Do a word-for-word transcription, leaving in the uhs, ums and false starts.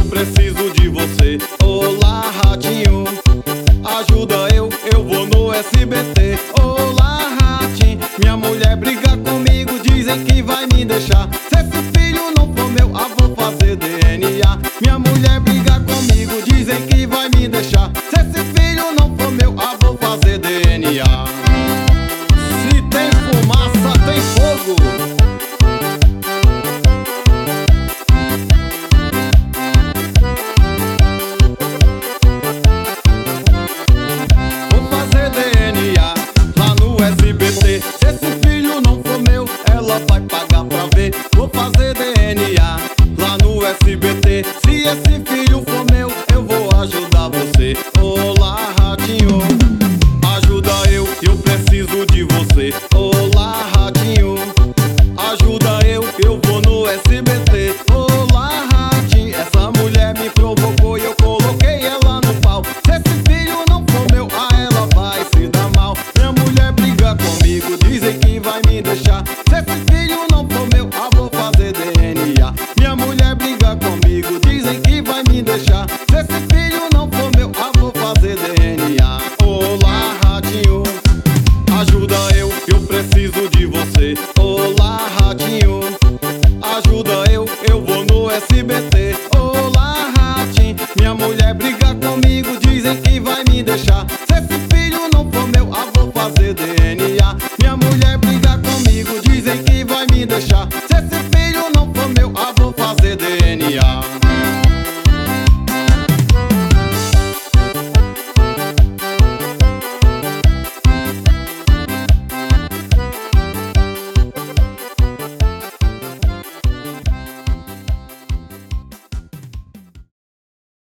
preciso de você. Olá, ratinho, ajuda eu, eu vou no S B T. Olá, ratinho, minha mulher briga comigo, dizem que vai me deixar. Se esse filho não for meu, ah, vou fazer D N A. Minha mulher briga comigo, dizem que vai me deixar.